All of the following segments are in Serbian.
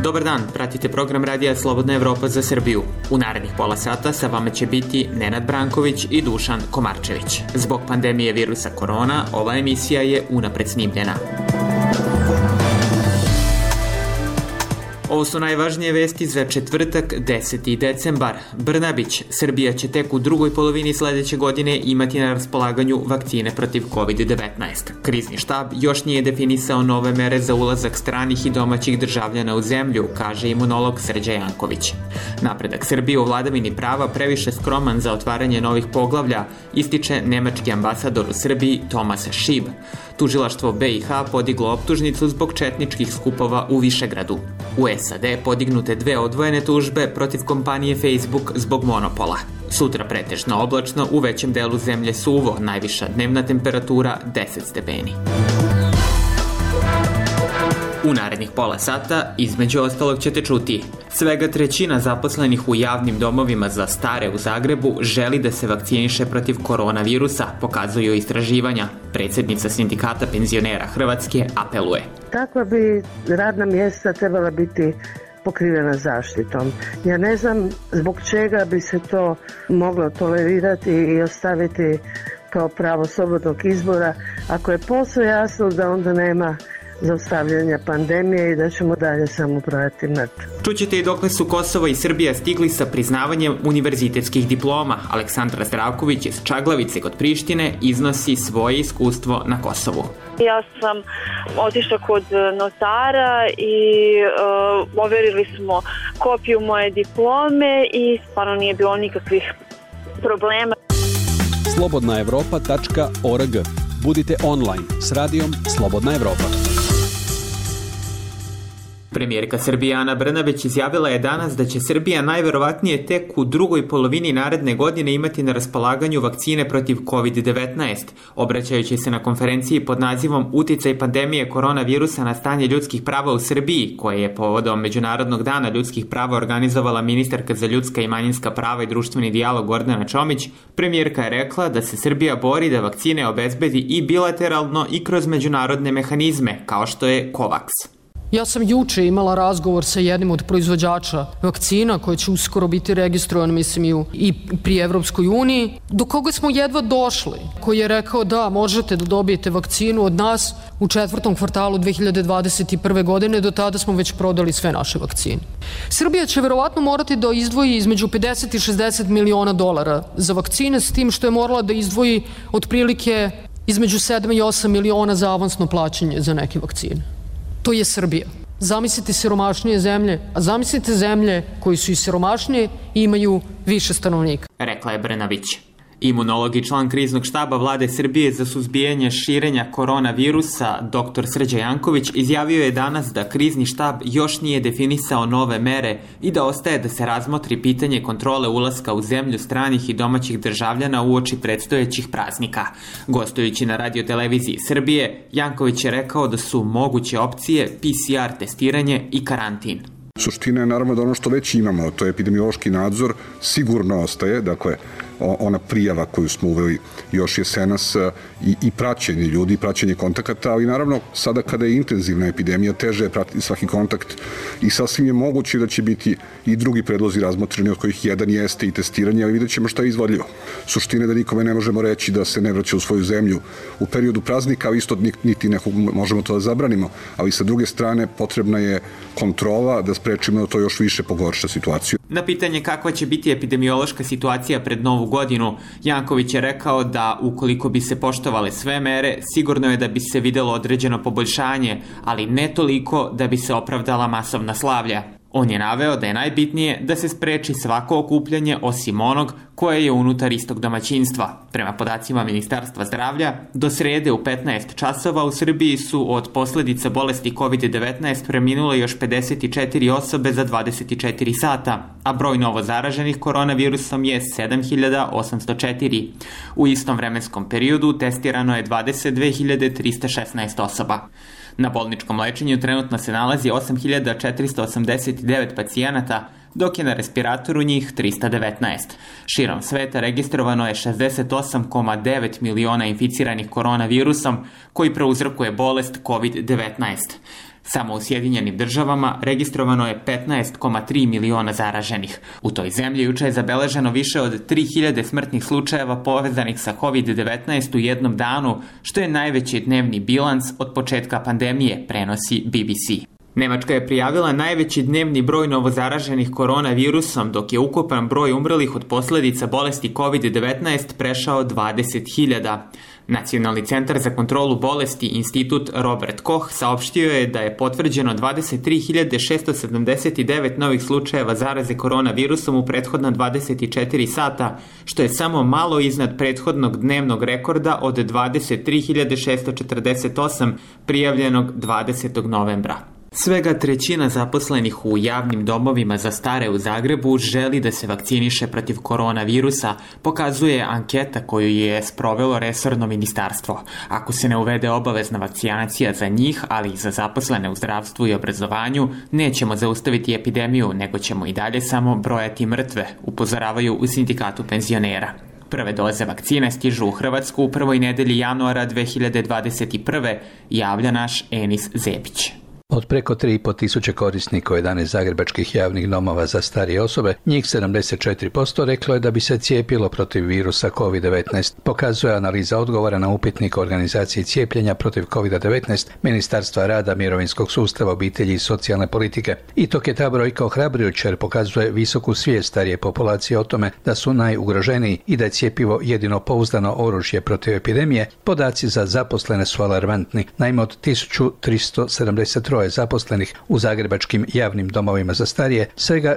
Dobar dan, pratite program radija Slobodna Evropa za Srbiju. U narednih pola sata sa vama će biti Nenad Branković i Dušan Komarčević. Zbog pandemije virusa korona, ova emisija je unapred snimljena. Ovo su najvažnije vesti za četvrtak, 10. decembar. Brnabić, Srbija će tek u drugoj polovini sledeće godine imati na raspolaganju vakcine protiv COVID-19. Krizni štab još nije definisao nove mere za ulazak stranih i domaćih državljana u zemlju, kaže imunolog Srđan Janković. Napredak Srbije u vladavini prava previše skroman za otvaranje novih poglavlja, ističe nemački ambasador u Srbiji Tomas Šib. Tužilaštvo BiH podiglo optužnicu zbog četničkih skupova u Višegradu. U SAD podignute 2 odvojene tužbe protiv kompanije Facebook zbog monopola. Sutra pretežno oblačno, u većem delu zemlje suvo, najviša dnevna temperatura 10 stepeni. U narednih pola sata, između ostalog ćete čuti. Svega trećina zaposlenih u javnim domovima za stare u Zagrebu želi da se vakciniše protiv koronavirusa, pokazuju istraživanja. Predsjednica sindikata penzionera Hrvatske apeluje. Takva bi radna mjesta trebala biti pokrivena zaštitom. Ja ne znam zbog čega bi se to moglo tolerirati i ostaviti kao pravo slobodnog izbora, ako je posve jasno da onda nema zaustavljanja pandemije i da ćemo dalje samo brojati mrtve. Čućete i dokle su Kosovo i Srbija stigli sa priznavanjem univerzitetskih diploma. Aleksandra Zdravković iz Čaglavice kod Prištine iznosi svoje iskustvo na Kosovu. Ja sam otišla kod notara i overili smo kopiju moje diplome i stvarno nije bilo nikakvih problema. slobodnaevropa.org. Budite online s radijom Slobodna Evropa. Premijerka Srbije Ana Brnabić izjavila je danas da će Srbija najverovatnije tek u drugoj polovini naredne godine imati na raspolaganju vakcine protiv COVID-19. Obraćajući se na konferenciji pod nazivom Uticaj pandemije koronavirusa na stanje ljudskih prava u Srbiji, koje je povodom Međunarodnog dana ljudskih prava organizovala ministarka za ljudska i manjinska prava i društveni dijalog Gordana Čomić, premijerka je rekla da se Srbija bori da vakcine obezbedi i bilateralno i kroz međunarodne mehanizme, kao što je COVAX. Ja sam juče imala razgovor sa jednim od proizvođača vakcina koji će uskoro biti registrovan, mislim, i pri Evropskoj uniji, do koga smo jedva došli, koji je rekao da možete da dobijete vakcinu od nas u 4. kvartalu 2021. godine, do tada smo već prodali sve naše vakcine. Srbija će verovatno morati da izdvoji između 50 i 60 miliona dolara za vakcine, s tim što je morala da izdvoji otprilike između 7 i 8 miliona za avansno plaćanje za neke vakcine. To je Srbija. Zamislite siromašnije zemlje, a zamislite zemlje koji su i siromašnije i imaju više stanovnika. Rekla je Brnabić. Imunolog i član kriznog štaba vlade Srbije za suzbijanje širenja koronavirusa, dr. Srđan Janković, izjavio je danas da krizni štab još nije definisao nove mere i da ostaje da se razmotri pitanje kontrole ulaska u zemlju stranih i domaćih državljana uoči predstojećih praznika. Gostujući na radioteleviziji Srbije, Janković je rekao da su moguće opcije PCR testiranje i karantin. Suština je naravno da ono što već imamo, to je epidemiološki nadzor, sigurno ostaje, dakle, ona prijava koju smo uveli još jesenas i praćenje ljudi, praćenje kontakata, ali naravno sada kada je intenzivna epidemija, teže je pratiti svaki kontakt i sasvim je moguće da će biti i drugi predlozi razmotreni, od kojih jedan jeste i testiranje, ali vidjet ćemo šta je izvodljivo. Suština je da nikome ne možemo reći da se ne vraća u svoju zemlju u periodu praznika, ali isto niti nekog možemo to da zabranimo, ali sa druge strane potrebna je kontrola da sprečimo da to još više pogorša situaciju. Na pitanje kakva će biti epidemiološka situacija pred Novu godinu, Janković je rekao da ukoliko bi se poštovale sve mere, sigurno je da bi se videlo određeno poboljšanje, ali ne toliko da bi se opravdala masovna slavlja. On je naveo da je najbitnije da se spreči svako okupljanje osim onog koje je unutar istog domaćinstva. Prema podacima Ministarstva zdravlja, do srede u 15 časova u Srbiji su od posledica bolesti COVID-19 preminule još 54 osobe za 24 sata, a broj novo zaraženih koronavirusom je 7804. U istom vremenskom periodu testirano je 22.316 osoba. Na bolničkom lečenju trenutno se nalazi 8.489 pacijenata, dok je na respiratoru njih 319. Širom sveta registrovano je 68,9 miliona inficiranih koronavirusom koji prouzrokuje bolest COVID-19. Samo u Sjedinjenim državama registrovano je 15,3 miliona zaraženih. U toj zemlji juče je zabeleženo više od 3000 smrtnih slučajeva povezanih sa COVID-19 u jednom danu, što je najveći dnevni bilans od početka pandemije, prenosi BBC. Nemačka je prijavila najveći dnevni broj novozaraženih koronavirusom, dok je ukupan broj umrlih od posljedica bolesti COVID-19 prešao 20.000. Nacionalni centar za kontrolu bolesti Institut Robert Koch saopštio je da je potvrđeno 23.679 novih slučajeva zaraze koronavirusom u prethodna 24 sata, što je samo malo iznad prethodnog dnevnog rekorda od 23.648 prijavljenog 20. novembra. Svega trećina zaposlenih u javnim domovima za stare u Zagrebu želi da se vakciniše protiv koronavirusa, pokazuje anketa koju je sprovelo resorno ministarstvo. Ako se ne uvede obavezna vakcinacija za njih, ali i za zaposlene u zdravstvu i obrazovanju, nećemo zaustaviti epidemiju, nego ćemo i dalje samo brojati mrtve, upozoravaju u sindikatu penzionera. Prve doze vakcine stižu u Hrvatsku u prvoj nedelji januara 2021. javlja naš Enis Zebić. Od preko 3.500 korisnika u 11 zagrebačkih javnih domova za starije osobe, njih 74% reklo je da bi se cijepilo protiv virusa COVID-19, pokazuje analiza odgovora na upitnik o organizaciji cijepljenja protiv COVID-19 Ministarstva rada, mirovinskog sustava, obitelji i socijalne politike. Itok je ta brojka ohrabrujuća jer pokazuje visoku svijest starije populacije o tome da su najugroženiji i da je cjepivo jedino pouzdano oružje protiv epidemije. Podaci za zaposlene su alarmantni. Naime, od 1373 zaposlenih u zagrebačkim javnim domovima za starije, svega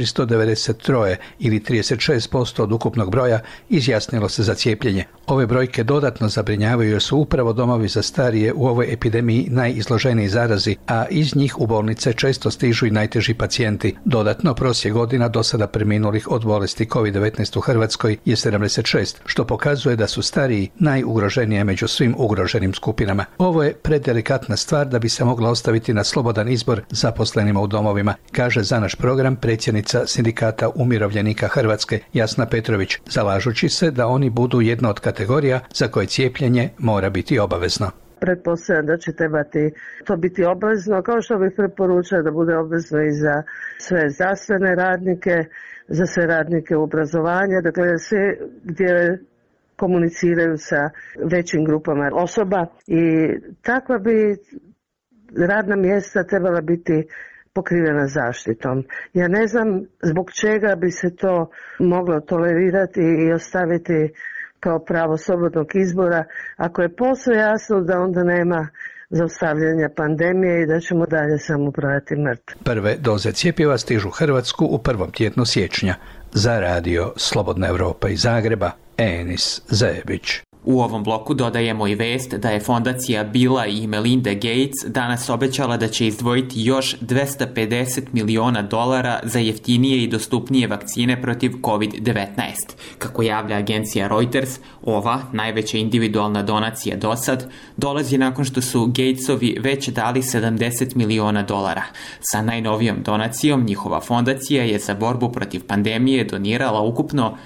493 ili 36% od ukupnog broja izjasnilo se za cijepljenje. Ove brojke dodatno zabrinjavaju jer su upravo domovi za starije u ovoj epidemiji najizloženiji zarazi, a iz njih u bolnice često stižu i najteži pacijenti. Dodatno, prosjek godina do sada preminulih od bolesti COVID-19 u Hrvatskoj je 76, što pokazuje da su stariji najugroženije među svim ugroženim skupinama. Ovo je predelikatna stvar da bi se mogla ostaviti na slobodan izbor zaposlenima u domovima, kaže za naš program predsjednica Sindikata umirovljenika Hrvatske Jasna Petrović, zalažući se da oni budu jedna od kategorija za koje cijepljenje mora biti obavezno. Pretpostavljam da će trebati to biti obavezno, kao što bih preporučila da bude obavezno i za sve zdravstvene radnike, za sve radnike u obrazovanju, dakle sve gdje komuniciraju sa većim grupama osoba i takva bi radna mjesta trebala biti pokrivena zaštitom. Ja ne znam zbog čega bi se to moglo tolerirati i ostaviti kao pravo slobodnog izbora, ako je posve jasno da onda nema zaustavljanja pandemije i da ćemo dalje samo brojati mrtve. Prve doze cjepiva stižu u Hrvatsku u prvom tjednu siječnja. Za radio Slobodna Europa iz Zagreba, Enis Zebić. U ovom bloku dodajemo i vest da je fondacija Billa i Melinda Gates danas obećala da će izdvojiti još $250 miliona za jeftinije i dostupnije vakcine protiv COVID-19. Kako javlja agencija Reuters, ova, najveća individualna donacija dosad, dolazi nakon što su Gatesovi već dali $70 miliona. Sa najnovijom donacijom njihova fondacija je za borbu protiv pandemije donirala ukupno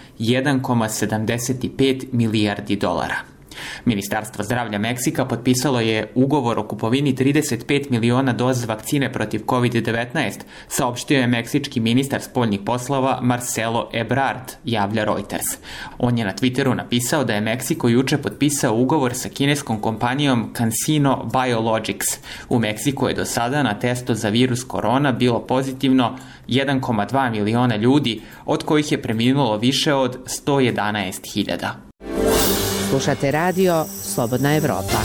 $1,75 milijardi. Ministarstvo zdravlja Meksika potpisalo je ugovor o kupovini 35 miliona doza vakcine protiv COVID-19, saopštio je meksički ministar spoljnih poslova Marcelo Ebrard, javlja Reuters. On je na Twitteru napisao da je Meksiko juče potpisao ugovor sa kineskom kompanijom CanSino Biologics. U Meksiku je do sada na testu za virus korona bilo pozitivno 1,2 miliona ljudi, od kojih je preminulo više od 111.000. Slušate radio Slobodna Evropa.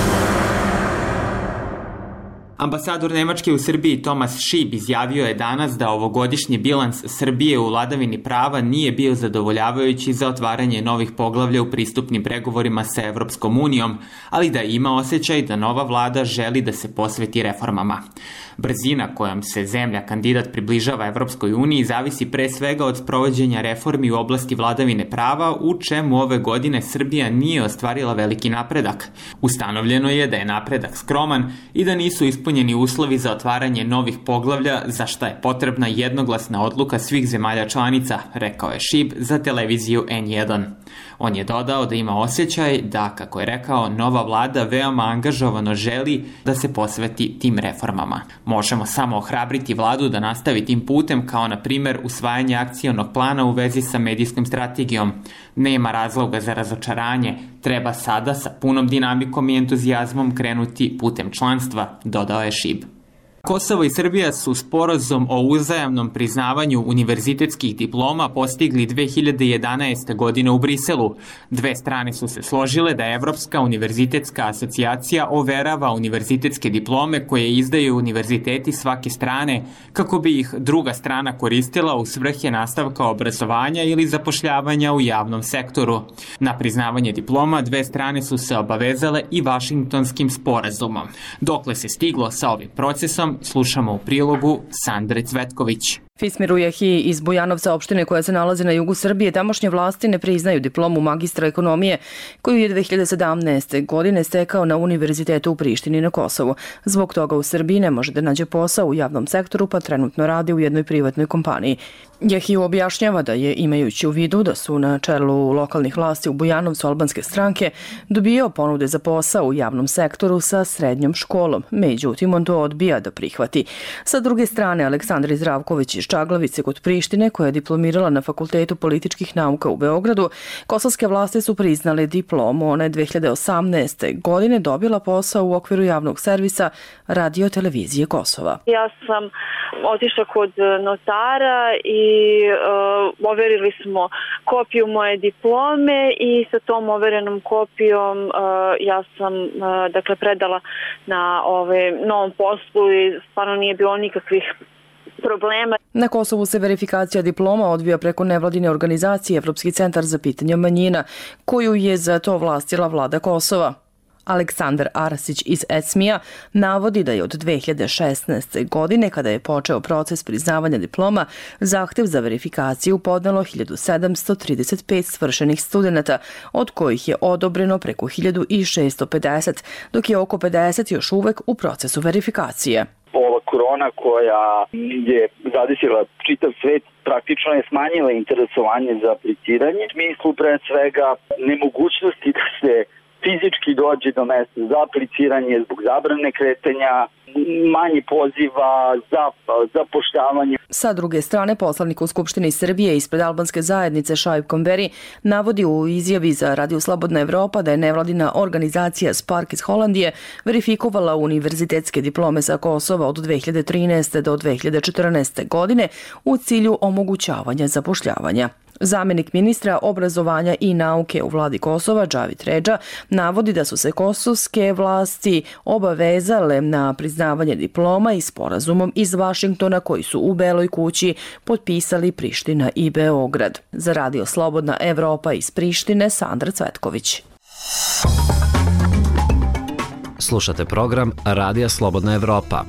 Ambasador Nemačke u Srbiji Thomas Schieb izjavio je danas da ovogodišnji bilans Srbije u vladavini prava nije bio zadovoljavajući za otvaranje novih poglavlja u pristupnim pregovorima sa Evropskom unijom, ali da ima osjećaj da nova vlada želi da se posveti reformama. Brzina kojom se zemlja kandidat približava Evropskoj uniji zavisi pre svega od sprovođenja reformi u oblasti vladavine prava, u čemu ove godine Srbija nije ostvarila veliki napredak. Ustanovljeno je da je napredak skroman i da nisu ispunjeni uslovi za otvaranje novih poglavlja, za šta je potrebna jednoglasna odluka svih zemalja članica, rekao je Schieb za televiziju N1. On je dodao da ima osjećaj da, kako je rekao, nova vlada veoma angažovano želi da se posveti tim reformama. Možemo samo ohrabriti vladu da nastavi tim putem, kao na primer usvajanje akcionog plana u vezi sa medijskom strategijom. Nema razloga za razočaranje, treba sada sa punom dinamikom i entuzijazmom krenuti putem članstva, dodao je Šib. Kosovo i Srbija su sporazum o uzajamnom priznavanju univerzitetskih diploma postigli 2011. godine u Briselu. Dve strane su se složile da Evropska univerzitetska asocijacija overava univerzitetske diplome koje izdaju univerziteti svake strane kako bi ih druga strana koristila u svrhe nastavka obrazovanja ili zapošljavanja u javnom sektoru. Na priznavanje diploma dve strane su se obavezale i Vašingtonskim sporazumom. Dokle se stiglo sa ovim procesom, slušamo u prilogu Sandre Cvetković. Fismir Ujahi iz Bujanovca, opštine koja se nalazi na jugu Srbije, tamošnje vlasti ne priznaju diplomu magistra ekonomije koju je 2017. godine stekao na Univerzitetu u Prištini na Kosovu. Zbog toga u Srbiji ne može da nađe posao u javnom sektoru, pa trenutno radi u jednoj privatnoj kompaniji. Jahi objašnjava da je, imajući u vidu da su na čelu lokalnih vlasti u Bujanovcu albanske stranke, dobijao ponude za posao u javnom sektoru sa srednjom školom. Međutim, on to odbija da prihvati. Sa druge strane, Aleksandra Zdravković iz Čaglavice kod Prištine, koja je diplomirala na Fakultetu političkih nauka u Beogradu, kosovske vlasti su priznale diplomu. Ona je 2018. godine dobila posao u okviru javnog servisa Radio televizije Kosova. Ja sam otišla kod notara i overili smo kopiju moje diplome i sa tom overenom kopijom ja sam predala na novom poslu i stvarno nije bilo nikakvih problema. Na Kosovu se verifikacija diploma odvija preko nevladine organizacije Evropski centar za pitanja manjina, koju je za to vlastila vlada Kosova. Aleksandar Arasić iz ECMI-a navodi da je od 2016. godine, kada je počeo proces priznavanja diploma, zahtev za verifikaciju podnelo 1735 svršenih studenta, od kojih je odobreno preko 1650, dok je oko 50 još uvek u procesu verifikacije. Ova korona koja je zadesila čitav svet praktično je smanjila interesovanje za apliciranje. U smislu pre svega nemogućnosti da se fizički dođe do mesta za apliciranje zbog zabrane kretanja, manje poziva za zapošljavanje. Sa druge strane, poslanik u Skupštini Srbije ispred albanske zajednice Šaip Kamberi navodi u izjavi za Radio Slobodna Evropa da je nevladina organizacija Spark iz Holandije verifikovala univerzitetske diplome sa Kosova od 2013. do 2014. godine u cilju omogućavanja zapošljavanja. Zamenik ministra obrazovanja i nauke u vladi Kosova, Džavit Redža, navodi da su se kosovske vlasti obavezale na priznavanje diploma i sporazumom iz Vašingtona koji su u Beloj kući potpisali Priština i Beograd. Za Radio Slobodna Evropa iz Prištine, Sandra Cvetković. Slušate program Radija Slobodna Evropa.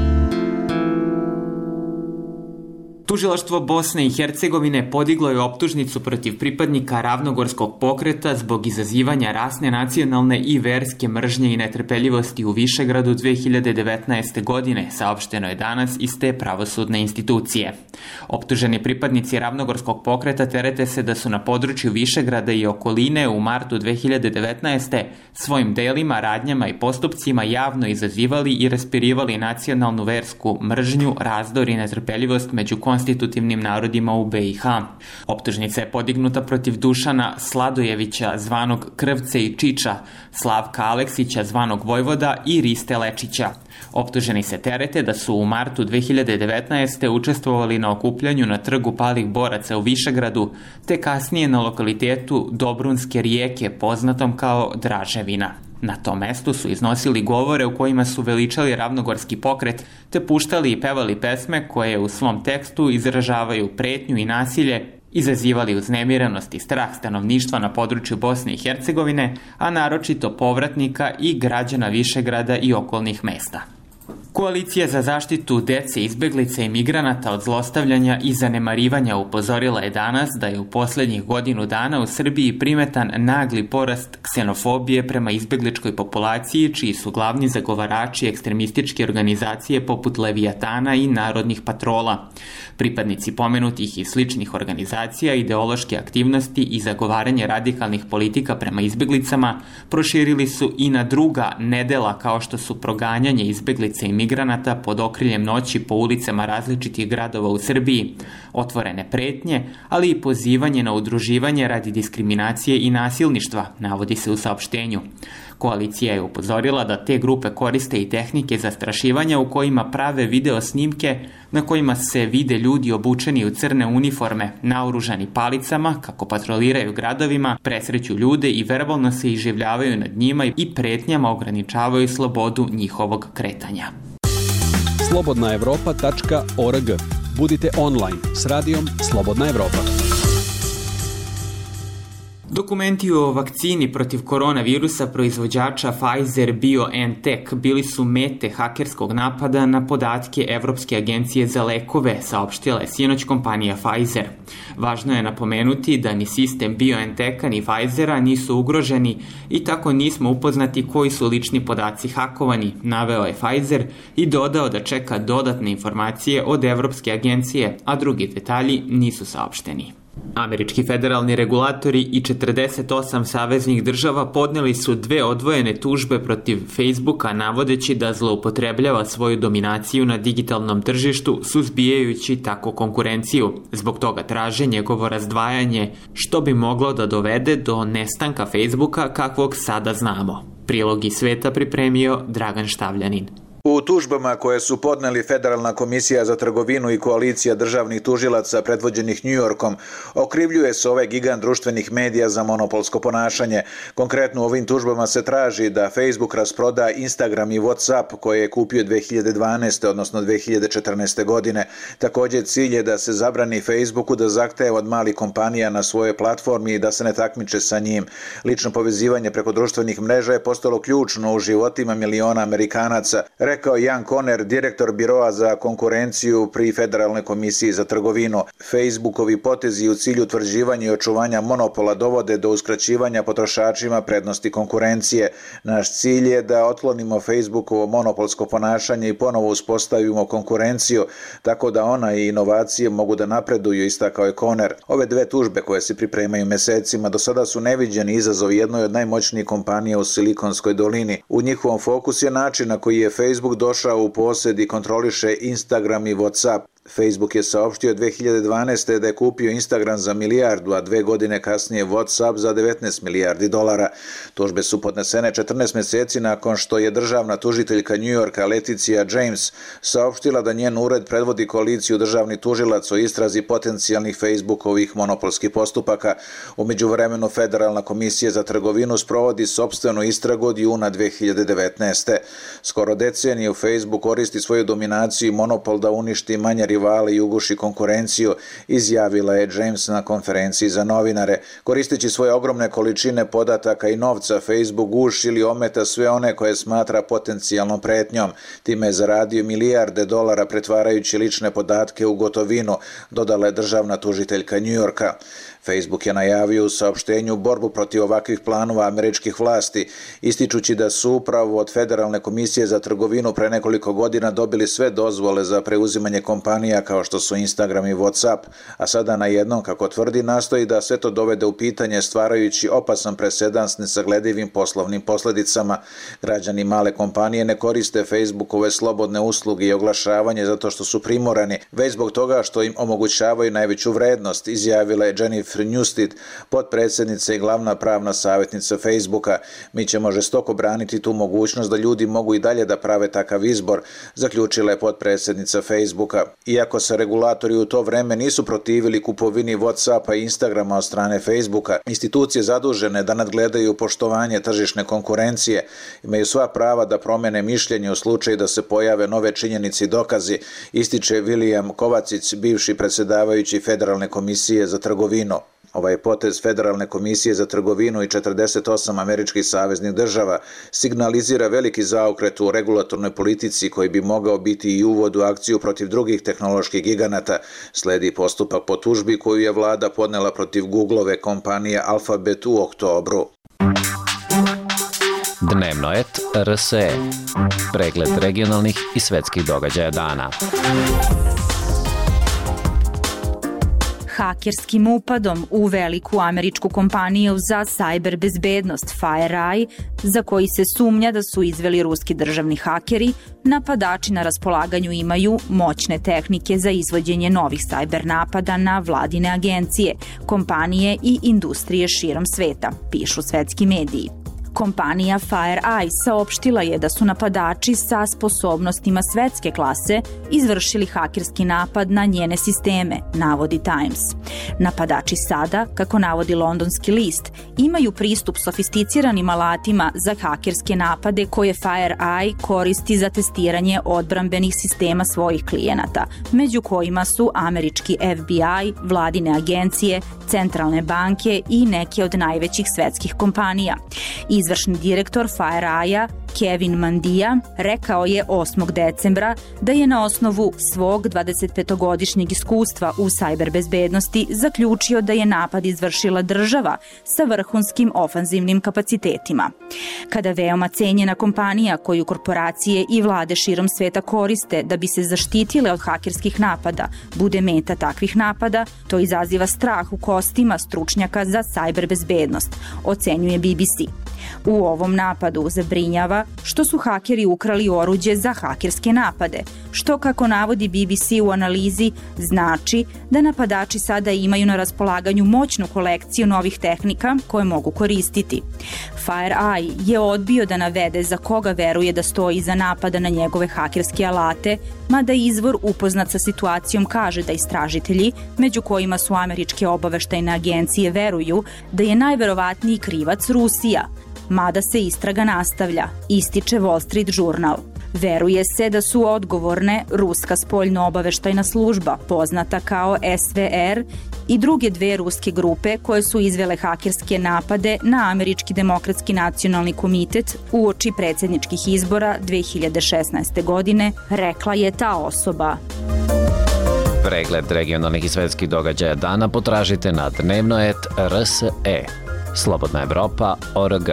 Tužilaštvo Bosne i Hercegovine podiglo je optužnicu protiv pripadnika Ravnogorskog pokreta zbog izazivanja rasne, nacionalne i verske mržnje i netrpeljivosti u Višegradu 2019. godine, saopšteno je danas iz te pravosudne institucije. Optuženi pripadnici Ravnogorskog pokreta terete se da su na području Višegrada i okoline u martu 2019. svojim delima, radnjama i postupcima javno izazivali i raspirivali nacionalnu versku mržnju, razdor i netrpeljivost među konstitutivnim narodima u BiH. Optužnica je podignuta protiv Dušana Sladojevića, zvanog Krvce i Čiča, Slavka Aleksića, zvanog Vojvoda i Riste Lečića. Optuženi se terete da su u martu 2019. učestvovali na okupljanju na trgu palih boraca u Višegradu, te kasnije na lokalitetu Dobrunske rijeke, poznatom kao Draževina. Na tom mestu su iznosili govore u kojima su veličali ravnogorski pokret, te puštali i pevali pesme koje u svom tekstu izražavaju pretnju i nasilje, izazivali uznemirenost i strah stanovništva na području Bosne i Hercegovine, a naročito povratnika i građana Višegrada i okolnih mesta. Koalicija za zaštitu dece, izbeglica i migranata od zlostavljanja i zanemarivanja upozorila je danas da je u poslednjih godinu dana u Srbiji primetan nagli porast ksenofobije prema izbegličkoj populaciji, čiji su glavni zagovarači ekstremističke organizacije poput Leviatana i Narodnih patrola. Pripadnici pomenutih i sličnih organizacija, ideološke aktivnosti i zagovaranje radikalnih politika prema izbeglicama proširili su i na druga nedela kao što su proganjanje izbeglica i migranata pod okriljem noći po ulicama različitih gradova u Srbiji, otvorene pretnje, ali i pozivanje na udruživanje radi diskriminacije i nasilništva, navodi se u saopštenju. Koalicija je upozorila da te grupe koriste i tehnike zastrašivanja u kojima prave video snimke na kojima se vide ljudi obučeni u crne uniforme, naoružani palicama, kako patroliraju gradovima, presreću ljude i verbalno se iživljavaju nad njima i pretnjama ograničavaju slobodu njihovog kretanja. slobodnaevropa.org. Budite online s radijom Slobodna Evropa. Dokumenti o vakcini protiv koronavirusa proizvođača Pfizer-BioNTech bili su mete hakerskog napada na podatke Evropske agencije za lekove, saopštila je sinoć kompanija Pfizer. Važno je napomenuti da ni sistem BioNTecha ni Pfizera nisu ugroženi i tako nismo upoznati koji su lični podaci hakovani, naveo je Pfizer i dodao da čeka dodatne informacije od Evropske agencije, a drugi detalji nisu saopšteni. Američki federalni regulatori i 48 saveznih država podneli su 2 odvojene tužbe protiv Facebooka, navodeći da zloupotrebljava svoju dominaciju na digitalnom tržištu, suzbijajući tako konkurenciju. Zbog toga traže njegovo razdvajanje, što bi moglo da dovede do nestanka Facebooka kakvog sada znamo. Prilog iz sveta pripremio Dragan Štavljanin. U tužbama koje su podneli Federalna komisija za trgovinu i koalicija državnih tužilaca predvođenih New Yorkom, okrivljuje se ovaj gigant društvenih medija za monopolsko ponašanje. Konkretno u ovim tužbama se traži da Facebook rasproda Instagram i WhatsApp koje je kupio 2012. odnosno 2014. godine. Također cilj je da se zabrani Facebooku da zahteva od malih kompanija na svojoj platformi i da se ne takmiče sa njim. Lično povezivanje preko društvenih mreža je postalo ključno u životima miliona Amerikanaca, rekao Jan Koner, direktor Biroa za konkurenciju pri Federalnoj komisiji za trgovinu. Facebookovi potezi u cilju utvrđivanja i očuvanja monopola dovode do uskraćivanja potrošačima prednosti konkurencije. Naš cilj je da otklonimo Facebookovo monopolsko ponašanje i ponovo uspostavimo konkurenciju, tako da ona i inovacije mogu da napreduju, istakao je Koner. Ove 2 tužbe koje se pripremaju mesecima do sada su neviđeni izazov jednoj od najmoćnijih kompanija u Silikonskoj dolini. U njihovom fokusu je način na koji je Facebook došao u posjed i kontroliše Instagram i WhatsApp. Facebook je saopštio 2012. da je kupio Instagram za milijardu, a 2 godine kasnije WhatsApp za 19 milijardi dolara. Tužbe su podnesene 14 mjeseci nakon što je državna tužiteljka New Yorka Leticia James saopštila da njen ured predvodi koaliciju državnih tužilaca o istrazi potencijalnih Facebookovih monopolskih postupaka. U međuvremenu Federalna komisija za trgovinu sprovodi sopstvenu istragu od juna 2019. Skoro deceniju Facebook koristi svoju dominaciju i monopol da uništi manje rivale i uguši konkurenciju, izjavila je James na konferenciji za novinare. Koristeći svoje ogromne količine podataka i novca, Facebook guši ili ometa sve one koje smatra potencijalnom pretnjom. Time je zaradio milijarde dolara pretvarajući lične podatke u gotovinu, dodala je državna tužiteljka New Yorka. Facebook je najavio u saopštenju borbu protiv ovakvih planova američkih vlasti, ističući da su upravo od Federalne komisije za trgovinu pre nekoliko godina dobili sve dozvole za preuzimanje kompanija kao što su Instagram i WhatsApp, a sada na jednom, kako tvrdi, nastoji da sve to dovede u pitanje stvarajući opasan presedan s nesagledivim poslovnim posljedicama. Građani male kompanije ne koriste Facebookove slobodne usluge i oglašavanje zato što su primorani, već zbog toga što im omogućavaju najveću vrednost, izjavila je Jennifer Newsted, potpredsjednica i glavna pravna savjetnica Facebooka. Mi ćemo žestoko braniti tu mogućnost da ljudi mogu i dalje da prave takav izbor, zaključila je potpredsjednica Facebooka. Iako se regulatori u to vreme nisu protivili kupovini WhatsAppa i Instagrama od strane Facebooka, institucije zadužene da nadgledaju poštovanje tržišne konkurencije imaju sva prava da promene mišljenje u slučaju da se pojave nove činjenice i dokazi, ističe William Kovacic, bivši predsjedavajući Federalne komisije za trgovinu. Ovaj potez Federalne komisije za trgovinu i 48 američkih saveznih država signalizira veliki zaokret u regulatornoj politici koji bi mogao biti i uvod u akciju protiv drugih tehnoloških giganata. Sledi postupak po tužbi koju je vlada podnela protiv Googleove kompanije Alphabet u oktobru. Dnevno et RSE. Pregled regionalnih i svetskih događaja dana. Hakerskim upadom u veliku američku kompaniju za cyber bezbednost FireEye, za koji se sumnja da su izveli ruski državni hakeri, napadači na raspolaganju imaju moćne tehnike za izvođenje novih cyber napada na vladine agencije, kompanije i industrije širom sveta, pišu svetski mediji. Kompanija FireEye saopštila je da su napadači sa sposobnostima svetske klase izvršili hakerski napad na njene sisteme, navodi Times. Napadači sada, kako navodi londonski list, imaju pristup sofisticiranim alatima za hakerske napade koje FireEye koristi za testiranje odbrambenih sistema svojih klijenata, među kojima su američki FBI, vladine agencije, centralne banke i neke od najvećih svetskih kompanija. Izvršni direktor FireEye-a Kevin Mandia rekao je 8. decembra da je na osnovu svog 25-godišnjeg iskustva u sajber bezbednosti zaključio da je napad izvršila država sa vrhunskim ofanzivnim kapacitetima. Kada veoma cenjena kompanija koju korporacije i vlade širom sveta koriste da bi se zaštitile od hakerskih napada bude meta takvih napada, to izaziva strah u kostima stručnjaka za sajber bezbednost, ocenjuje BBC. U ovom napadu zabrinjava što su hakeri ukrali oruđe za hakerske napade, što, kako navodi BBC u analizi, znači da napadači sada imaju na raspolaganju moćnu kolekciju novih tehnika koje mogu koristiti. FireEye je odbio da navede za koga veruje da stoji iza napada na njegove hakerske alate, mada izvor upoznat sa situacijom kaže da istražitelji, među kojima su američke obaveštajne agencije, veruju da je najverovatniji krivac Rusija, mada se istraga nastavlja, ističe Wall Street Journal. Veruje se da su odgovorne ruska spoljno-obaveštajna služba, poznata kao SVR, i druge dve ruske grupe koje su izvele hakerske napade na Američki demokratski nacionalni komitet uoči predsjedničkih izbora 2016. godine, rekla je ta osoba. Pregled regionalnih i svetskih događaja dana potražite na dnevnoet.rse. Slobodna Evropa.org.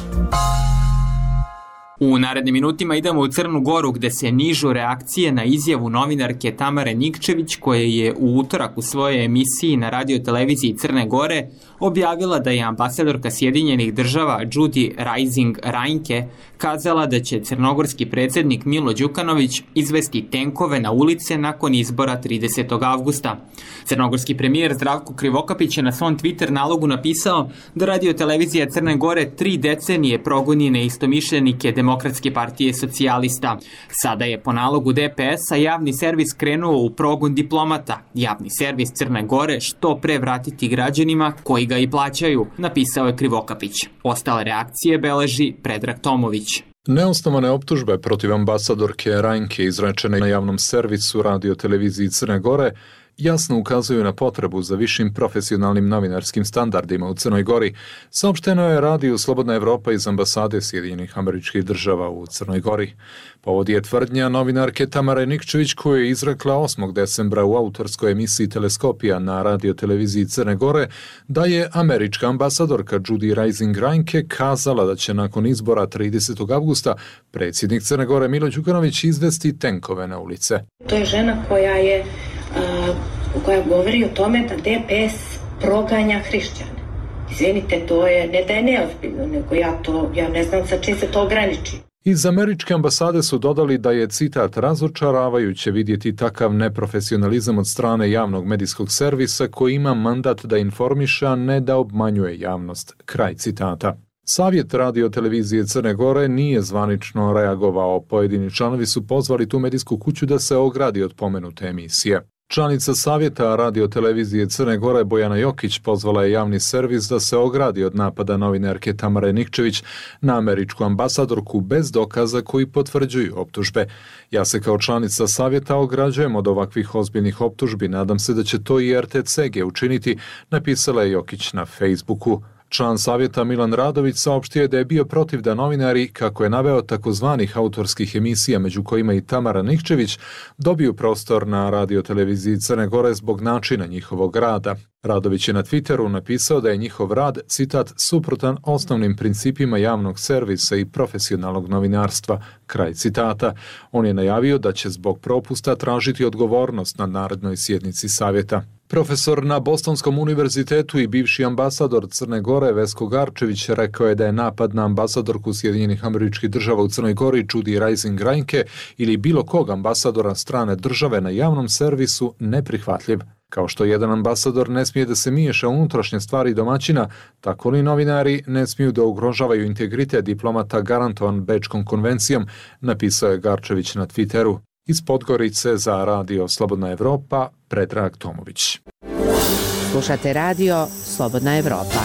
U narednim minutima idemo u Crnu Goru gde se nižu reakcije na izjavu novinarke Tamare Nikčević koja je u utorak u svojoj emisiji na radioteleviziji Crne Gore objavila da je ambasadorka Sjedinjenih država Judy Rising Reinke kazala da će crnogorski predsjednik Milo Đukanović izvesti tenkove na ulice nakon izbora 30. avgusta. Crnogorski premijer Zdravko Krivokapić je na svom Twitter nalogu napisao da radiotelevizija Crne Gore 3 decenije progoni neistomišljenike Demokratske partije socijalista. Sada je po nalogu DPS-a javni servis krenuo u progon diplomata. Javni servis Crne Gore što pre vratiti građanima koji ga i plaćaju, napisao je Krivokapić. Ostale reakcije beleži Predrag Tomović. Neosnovane optužbe protiv ambasadorke Reinke izrečene na javnom servisu radioteleviziji Crne Gore jasno ukazuju na potrebu za višim profesionalnim novinarskim standardima u Crnoj Gori, saopšteno je radiju Slobodna Evropa iz ambasade Sjedinjenih Američkih Država u Crnoj Gori. Povod je tvrdnja novinarke Tamare Nikčević koju je izrekla 8. decembra u autorskoj emisiji Teleskopija na radioteleviziji Crne Gore da je američka ambasadorka Judy Rising Reinke kazala da će nakon izbora 30. avgusta predsjednik Crne Gore Milo Đukanović izvesti tenkove na ulice. To je žena koja govori o tome da DPS proganja hrišćane. Izvinite, to je, ne da je neozbiljno, nego ja ne znam sa čim se to ograniči. Iz američke ambasade su dodali da je, citat, razočaravajuće vidjeti takav neprofesionalizam od strane javnog medijskog servisa koji ima mandat da informiše, a ne da obmanjuje javnost. Kraj citata. Savjet radiotelevizije Crne Gore nije zvanično reagovao. Pojedini članovi su pozvali tu medijsku kuću da se ogradi od pomenute emisije. Članica savjeta radiotelevizije Crne Gore Bojana Jokić pozvala je javni servis da se ogradi od napada novinarke Tamare Nikčević na američku ambasadorku bez dokaza koji potvrđuju optužbe. Ja se kao članica savjeta ograđujem od ovakvih ozbiljnih optužbi, nadam se da će to i RTCG učiniti, napisala je Jokić na Facebooku. Član savjeta Milan Radović saopštio je da je bio protiv da novinari, kako je naveo takozvanih autorskih emisija, među kojima i Tamara Nikčević, dobiju prostor na radioteleviziji Crne Gore zbog načina njihovog rada. Radović je na Twitteru napisao da je njihov rad, citat, suprotan osnovnim principima javnog servisa i profesionalnog novinarstva, kraj citata. On je najavio da će zbog propusta tražiti odgovornost na narednoj sjednici savjeta. Profesor na Bostonskom univerzitetu i bivši ambasador Crne Gore Vesko Garčević rekao je da je napad na ambasadorku Sjedinjenih Američkih Država u Crnoj Gori Judy Rising Reinke ili bilo kog ambasadora strane države na javnom servisu neprihvatljiv. Kao što jedan ambasador ne smije da se miješa u unutrašnje stvari domaćina, tako li novinari ne smiju da ugrožavaju integritet diplomata garantovan Bečkom konvencijom, napisao je Garčević na Twitteru. Iz Podgorice za Radio Slobodna Evropa, Predrag Tomović. Slušate Radio Slobodna Evropa.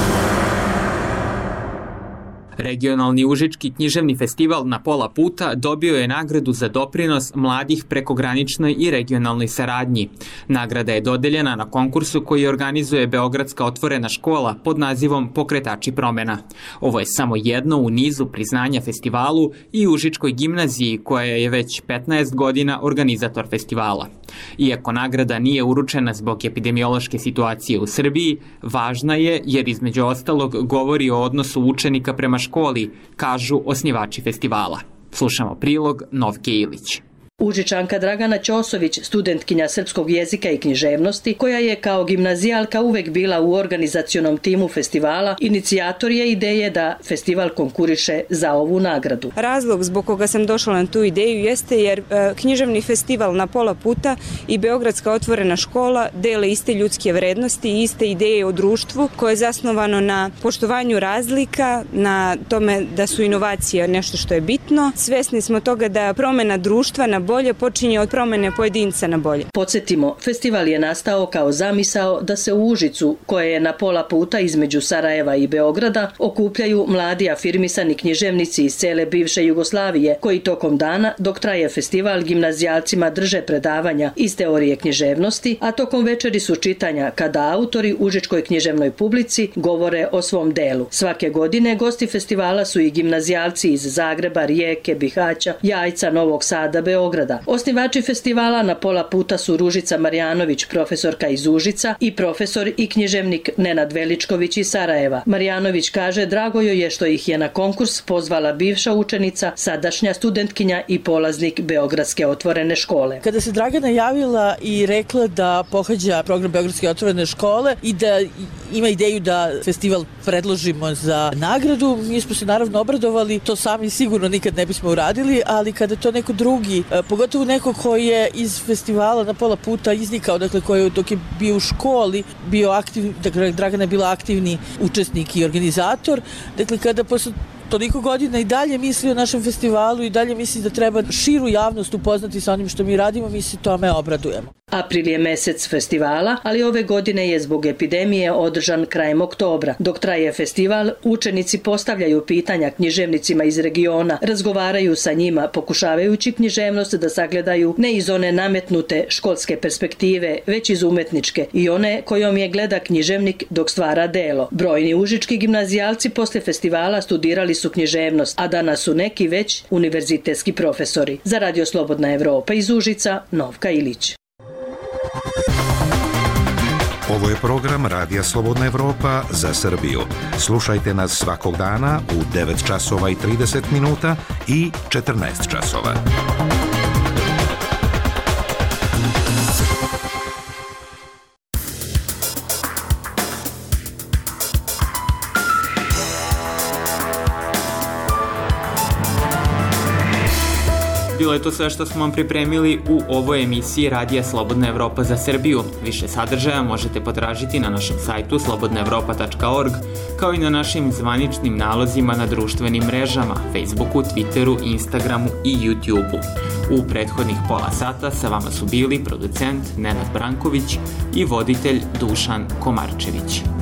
Regionalni Užički književni festival Na pola puta dobio je nagradu za doprinos mladih prekograničnoj i regionalnoj saradnji. Nagrada je dodeljena na konkursu koji organizuje Beogradska otvorena škola pod nazivom Pokretači promena. Ovo je samo jedno u nizu priznanja festivalu i Užičkoj gimnaziji koja je već 15 godina organizator festivala. Iako nagrada nije uručena zbog epidemiološke situacije u Srbiji, važna je jer između ostalog govori o odnosu učenika prema školi, kažu osnivači festivala. Slušamo prilog Novke Ilić. Užičanka Dragana Ćosović, studentkinja srpskog jezika i književnosti, koja je kao gimnazijalka uvek bila u organizacionom timu festivala, inicijator je ideje da festival konkuriše za ovu nagradu. Razlog zbog koga sam došla na tu ideju jeste jer književni festival Na pola puta i Beogradska otvorena škola dele iste ljudske vrednosti i iste ideje o društvu koje je zasnovano na poštovanju razlika, na tome da su inovacije nešto što je bitno. Svesni smo toga da promena društva na bolje počinje od promene pojedinca na bolje. Podsjetimo, festival je nastao kao zamisao da se u Užicu, koja je na pola puta između Sarajeva i Beograda, okupljaju mladi afirmisani književnici iz cele bivše Jugoslavije, koji tokom dana, dok traje festival, gimnazijalcima drže predavanja iz teorije književnosti, a tokom večeri su čitanja kada autori užičkoj književnoj publici govore o svom delu. Svake godine gosti festivala su i gimnazijalci iz Zagreba, Rijeke, Bihaća, Jajca, Novog Sada, Beograda. Osnivači festivala Na pola puta su Ružica Marjanović, profesorka iz Užica, i profesor i književnik Nenad Veličković iz Sarajeva. Marjanović kaže drago joj je što ih je na konkurs pozvala bivša učenica, sadašnja studentkinja i polaznik Beogradske otvorene škole. Kada se Dragana javila i rekla da pohađa program Beogradske otvorene škole i da ima ideju da festival predložimo za nagradu, mi smo se naravno obradovali, to sami sigurno nikad ne bismo uradili, ali kada to neko drugi, pogotovo neko koji je iz festivala Na pola puta iznikao, dakle koji dok je bio u školi, bio aktivni, dakle Dragana je bila aktivni učesnik i organizator, dakle kada posle toliko godina i dalje misli o našem festivalu i dalje misli da treba širu javnost upoznati sa onim što mi radimo, mi se tome obradujemo. April je mesec festivala, ali ove godine je zbog epidemije održan krajem oktobra. Dok traje festival, učenici postavljaju pitanja književnicima iz regiona, razgovaraju sa njima, pokušavajući književnost da sagledaju ne iz one nametnute školske perspektive, već iz umetničke i one kojom je gleda književnik dok stvara delo. Brojni užički gimnazijalci posle festivala studirali su književnost, a danas su neki već univerzitetski profesori. Za Radio Slobodna Evropa iz Užica, Novka Ilić. Ovo je program Radija Slobodna Evropa za Srbiju. Slušajte nas svakog dana u 9 časova i 30 minuta i 14 časova. Bilo je to sve što smo vam pripremili u ovoj emisiji Radija Slobodna Evropa za Srbiju. Više sadržaja možete potražiti na našem sajtu slobodnaevropa.org, kao i na našim zvaničnim nalozima na društvenim mrežama, Facebooku, Twitteru, Instagramu i YouTubeu. U prethodnih pola sata sa vama su bili producent Nenad Branković i voditelj Dušan Komarčević.